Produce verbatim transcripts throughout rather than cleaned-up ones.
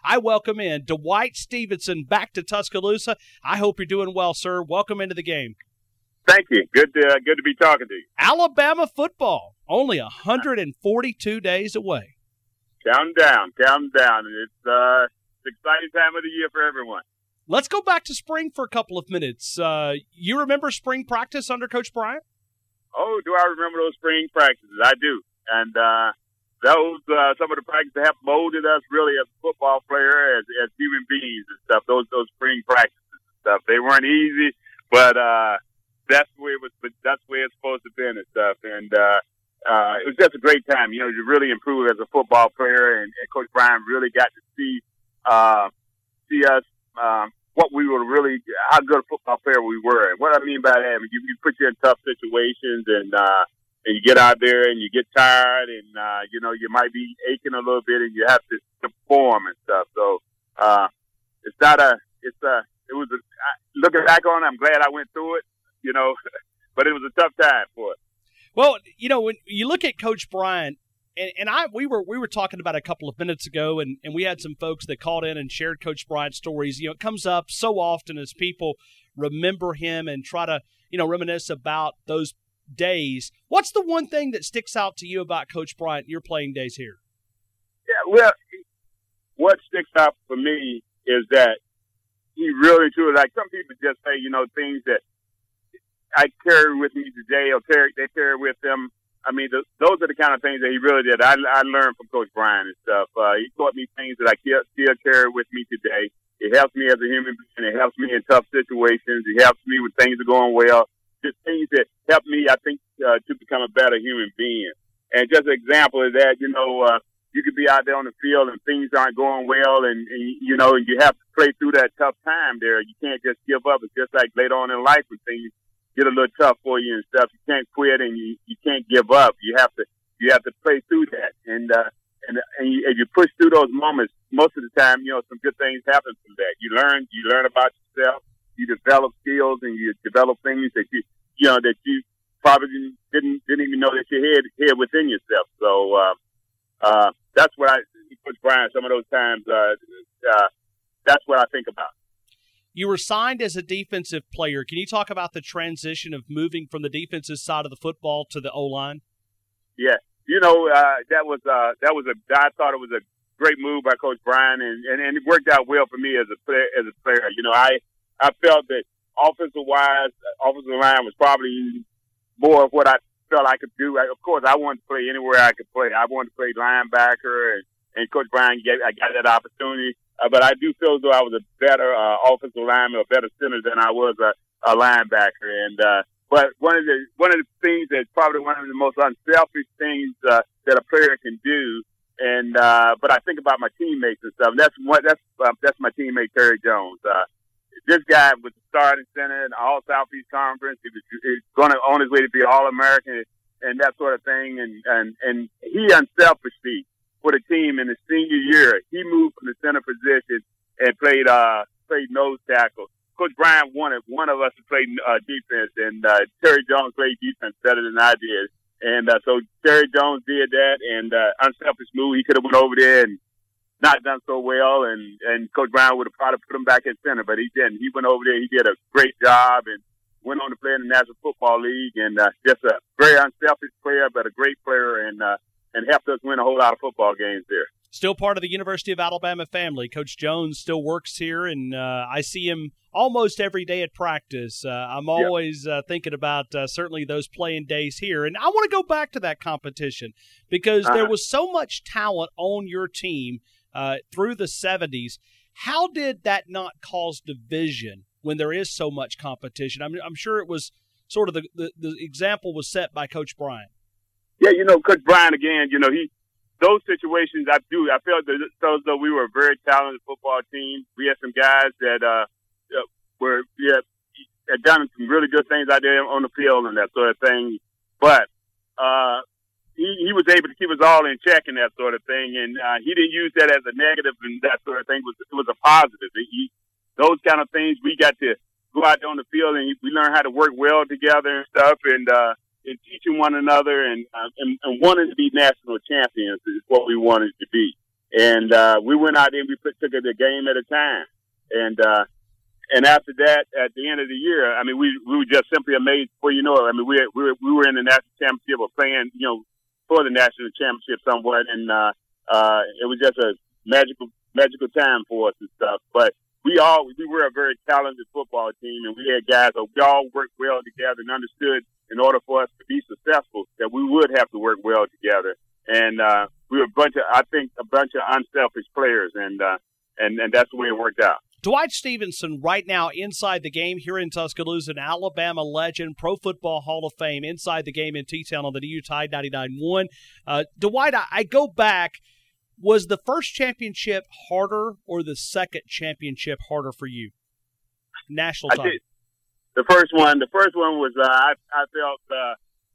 I welcome in Dwight Stephenson back to Tuscaloosa. I hope you're doing well, sir. Welcome into the game. Thank you. Good to, uh, good to be talking to you. Alabama football, only one hundred forty-two days away. Counting down, counting down. It's uh, it's an exciting time of the year for everyone. Let's go back to spring for a couple of minutes. Uh, you remember spring practice under Coach Bryant? Oh, do I remember those spring practices? I do. And uh, those uh, some of the practices that have molded us really as a football player, as, as human beings and stuff. Those those spring practices and stuff. They weren't easy, but uh, that's the way it was. But that's the way it's supposed to be and stuff. And uh, uh, it was just a great time. You know, to really improve as a football player, and, and Coach Bryant really got to see uh, see us. Um, what we were really, how good a football player we were. And what I mean by that, I mean, you, you put you in tough situations and, uh, and you get out there and you get tired and, uh, you know, you might be aching a little bit and you have to perform and stuff. So, uh, it's not a, it's a, it was a, looking back on it, I'm glad I went through it, you know, but it was a tough time for it. Well, you know, when you look at Coach Bryant, And, and I we were we were talking about it a couple of minutes ago, and, and we had some folks that called in and shared Coach Bryant's stories. You know, it comes up so often as people remember him and try to, you know, reminisce about those days. What's the one thing that sticks out to you about Coach Bryant, your playing days here? Yeah, well, what sticks out for me is that he really, truly, like some people just say, you know, things that I carry with me today or carry, they carry with them. I mean, the, those are the kind of things that he really did. I, I learned from Coach Bryant and stuff. Uh, he taught me things that I still, still carry with me today. It helps me as a human being. It helps me in tough situations. It helps me when things are going well. Just things that help me, I think, uh, to become a better human being. And just an example of that, you know, uh, you could be out there on the field and things aren't going well and, and, you know, you have to play through that tough time there. You can't just give up. It's just like later on in life when things get a little tough for you and stuff. You can't quit and you, you can't give up. You have to you have to play through that. And uh, and and you, if you push through those moments, most of the time, you know, some good things happen from that. You learn you learn about yourself. You develop skills and you develop things that you you know that you probably didn't didn't even know that you had had within yourself. So uh, uh, that's what I Coach Bryant. Some of those times, uh, uh, that's what I think about. You were signed as a defensive player. Can you talk about the transition of moving from the defensive side of the football to the O-line? Yeah, you know uh, that was uh, that was a. I thought it was a great move by Coach Bryant, and, and, and it worked out well for me as a player. As a player, you know, I I felt that offensive wise, offensive line was probably more of what I felt I could do. I, of course, I wanted to play anywhere I could play. I wanted to play linebacker, and, and Coach Bryant gave I got that opportunity. Uh, but I do feel as though I was a better uh, offensive lineman, a better center than I was a, a linebacker. And uh, but one of the one of the things that's probably one of the most unselfish things uh, that a player can do. And uh, but I think about my teammates and stuff. And that's what that's uh, that's my teammate Terry Jones. Uh, this guy was the starting center in the All Southeast Conference. He was, he was going to on his way to be All American and that sort of thing. And and and he unselfishly, for the team in his senior year, he moved from the center position and played uh played nose tackle. Coach Bryant wanted one of us to play uh, defense, and uh, Terry Jones played defense better than I did. And uh, so Terry Jones did that, and uh, unselfish move. He could have went over there and not done so well, and, and Coach Bryant would have probably put him back at center, but he didn't. He went over there. He did a great job and went on to play in the National Football League, and uh, just a very unselfish player, but a great player, and uh, and helped us win a whole lot of football games there. Still part of the University of Alabama family. Coach Jones still works here, and uh, I see him almost every day at practice. Uh, I'm always uh, thinking about uh, certainly those playing days here. And I want to go back to that competition because uh-huh. there was so much talent on your team uh, through the seventies. How did that not cause division when there is so much competition? I mean, I'm sure it was sort of the, the, the example was set by Coach Bryant. Yeah, you know, Coach Bryant, again, you know, he those situations, I do, I felt that, as though we were a very talented football team. We had some guys that uh, were, yeah, had done some really good things out there on the field and that sort of thing. But uh, he, he was able to keep us all in check and that sort of thing. And uh, he didn't use that as a negative and that sort of thing. It was, it was a positive. He, those kind of things, we got to go out there on the field and we learned how to work well together and stuff. And, uh, and teaching one another and, uh, and and wanting to be national champions is what we wanted to be. And uh, we went out there and we put, took it a game at a time. And uh, and after that, at the end of the year, I mean, we we were just simply amazed. Well, you know, I mean, we we were, we were in the national championship or playing, you know, for the national championship somewhat, and uh, uh, it was just a magical magical time for us and stuff. But we all we were a very talented football team, and we had guys that we all worked well together and understood in order for us to be successful that we would have to work well together. And uh, we were a bunch of, I think, a bunch of unselfish players, and uh, and and that's the way it worked out. Dwight Stephenson, right now inside the game here in Tuscaloosa, an Alabama legend, Pro Football Hall of Fame, inside the game in T-Town on the D U Tide ninety-nine point one. Uh, Dwight, I, I go back. Was the first championship harder or the second championship harder for you? National title. The first one, the first one was, uh, I, I felt uh,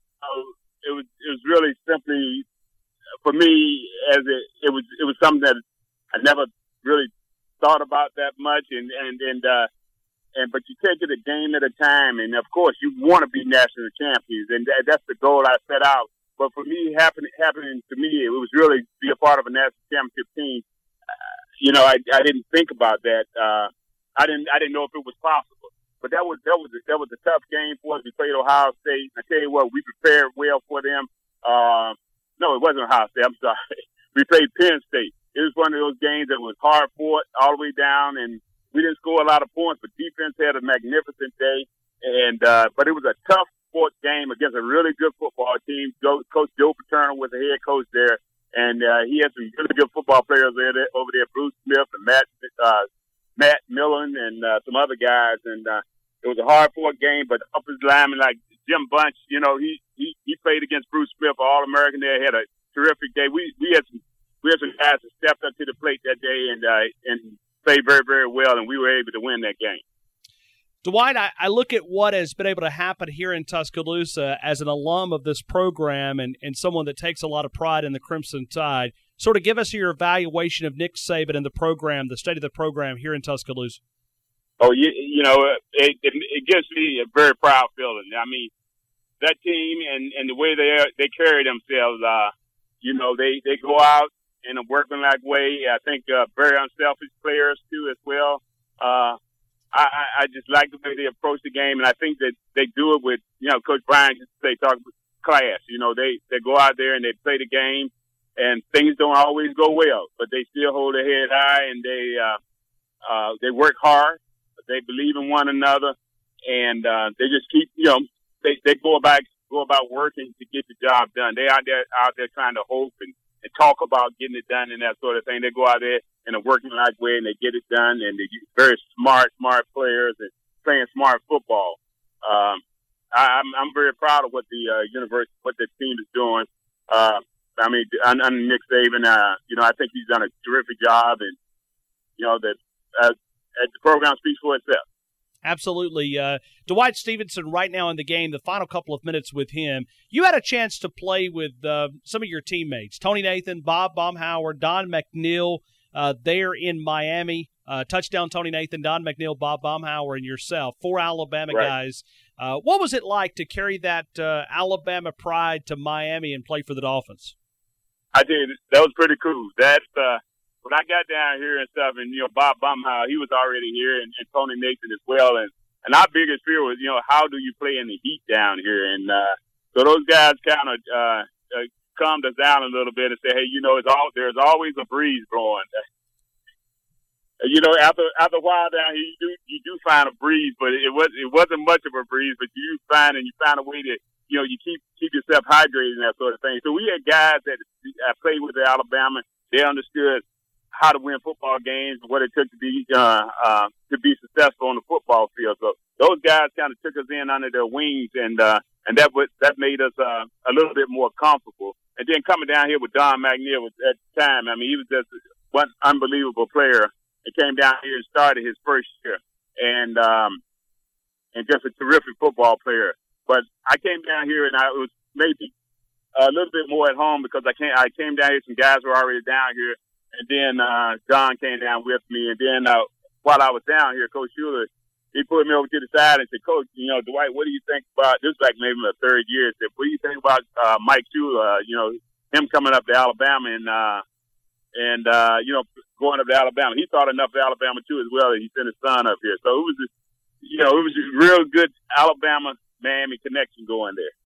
it was it was really simply for me as it it was it was something that I never really thought about that much, and and and uh, and but you take it a game at a time, and of course you want to be national champions, and that, that's the goal I set out. But for me, happening happening to me, it was really to be a part of a national championship team. Uh, you know, I I didn't think about that. Uh, I didn't I didn't know if it was possible. But that was that was a, that was a tough game for us. We played Ohio State. I tell you what, we prepared well for them. Uh, no, it wasn't Ohio State. I'm sorry. We played Penn State. It was one of those games that was hard fought all the way down, and we didn't score a lot of points. But defense had a magnificent day, and uh, but it was a tough fought game against a really good football team. Coach Joe Paterno was the head coach there, and uh, he had some really good football players there, over there. Bruce Smith and Matt. Uh, Matt Millen and uh, some other guys, and uh, it was a hard-fought game. But offensive lineman like Jim Bunch, you know, he he, he played against Bruce Smith, All-American. There, had a terrific day. We we had some we had some guys that stepped up to the plate that day and uh, and played very very well, and we were able to win that game. Dwight, I, I look at what has been able to happen here in Tuscaloosa as an alum of this program and, and someone that takes a lot of pride in the Crimson Tide. Sort of give us your evaluation of Nick Saban and the program, the state of the program here in Tuscaloosa. Oh, you, you know, it, it, it gives me a very proud feeling. I mean, that team and, and the way they they carry themselves, uh, you know, they, they go out in a workmanlike way. I think uh, very unselfish players, too, as well. Uh, I, I just like the way they approach the game, and I think that they do it with, you know, Coach Brian used to say, talk class. You know, they, they go out there and they play the game. And things don't always go well, but they still hold their head high, and they uh, uh, they work hard. They believe in one another, and uh, they just keep, you know, they, they go about go about working to get the job done. They out there out there trying to hope and, and talk about getting it done and that sort of thing. They go out there in a working like way, and they get it done. And they're very smart, smart players and playing smart football. Um, I, I'm I'm very proud of what the uh, university, what the team is doing. Uh, I mean, under Nick Saban, uh, you know, I think he's done a terrific job, and you know that uh, the program speaks for itself. Absolutely. Uh, Dwight Stephenson right now in the game, the final couple of minutes with him. You had a chance to play with uh, some of your teammates, Tony Nathan, Bob Baumhauer, Don McNeil, uh, there in Miami. Uh, touchdown Tony Nathan, Don McNeil, Bob Baumhauer, and yourself, four Alabama right. guys. Uh, what was it like to carry that uh, Alabama pride to Miami and play for the Dolphins? I did. That was pretty cool. That's uh, when I got down here and stuff, and you know, Bob Baumhauer, he was already here, and, and Tony Nathan as well. And and our biggest fear was, you know, how do you play in the heat down here? And uh, so those guys kind of uh, uh, calmed us down a little bit and said, hey, you know, it's all there's always a breeze blowing. You know, after after a while down here, you do you do find a breeze, but it was it wasn't much of a breeze. But you find and you find a way to, you know, you keep keep yourself hydrated and that sort of thing. So we had guys that I played with at Alabama. They understood how to win football games, what it took to be uh, uh, to be successful on the football field. So those guys kind of took us in under their wings, and uh, and that was that made us uh, a little bit more comfortable. And then coming down here with Don McNeil at the time, I mean, he was just one unbelievable player. He came down here and started his first year, and um, and just a terrific football player. But I came down here, and I was maybe a little bit more at home because I came I came down here. Some guys were already down here, and then uh, Don came down with me. And then uh, while I was down here, Coach Schuler, he put me over to the side and said, "Coach, you know, Dwight, what do you think about this?" Like maybe my third year. He said, "What do you think about uh, Mike Schuler? Uh, you know, him coming up to Alabama and uh, and uh, you know, going up to Alabama. He thought enough of Alabama too as well that he sent his son up here. So it was, a, you know, it was a real good Alabama Miami connection going there.